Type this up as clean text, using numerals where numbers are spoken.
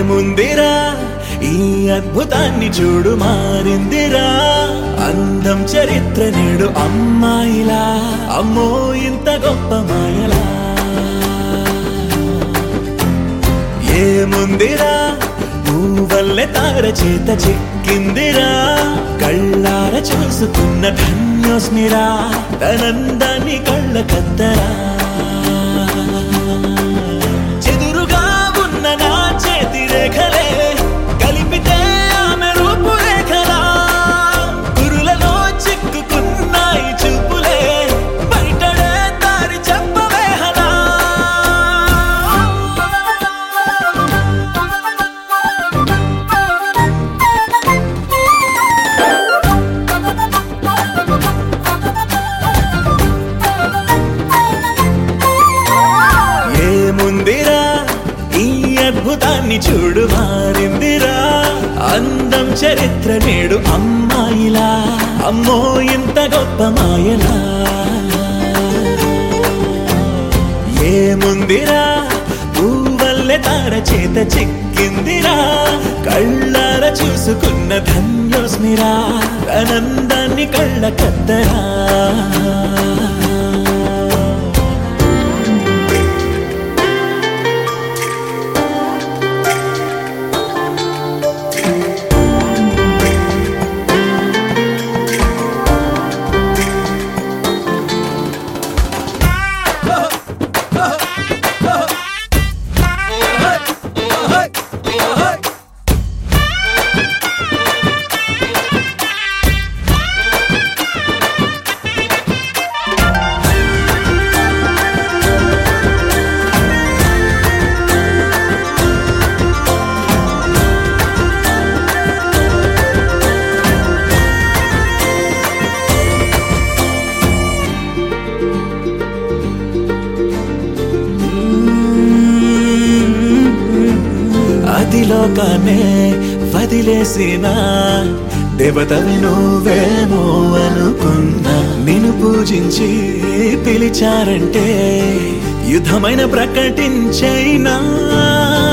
ఏముందిరా ఈ అద్భుతాన్ని చూడు మారిందిరా అందం చరిత్ర నేడు అమ్మాయిలా అమ్మో ఇంత గొప్ప మాయలా ఏముందిరా నువ్వల్లే తార చేత చిక్కిందిరా కళ్ళార చూసుకున్న ధన్యోస్మిరా తనందాన్ని కళ్ళ కద్దరా చెదురుగా ఉన్న నా చేతి రేఖలే కలిపితే ఆమె రూపురేఖలా గురులలో చిక్కుకున్నాయి చూపులే బయటడే దారి చెప్పవేహలా ఏముందిరా ఈ అద్భుతాన్ని చూడు మారిందిరా అందం చరిత్ర నేడు అమ్మాయిలా అమ్మో ఇంత గొప్ప మాయలా ఏముందిరా పువ్వల్లె తార చేత చిక్కిందిరా కళ్ళార చూసుకున్న ధన్యోస్మిరా ఆనందాన్ని కళ్ళ కద్దరా అదిలోకానే వదిలేసిన దేవతవి నువ్వేమో అనుకున్నా నిన్ను పూజించి పిలిచారంటే యుద్ధమైన ప్రకటించైనా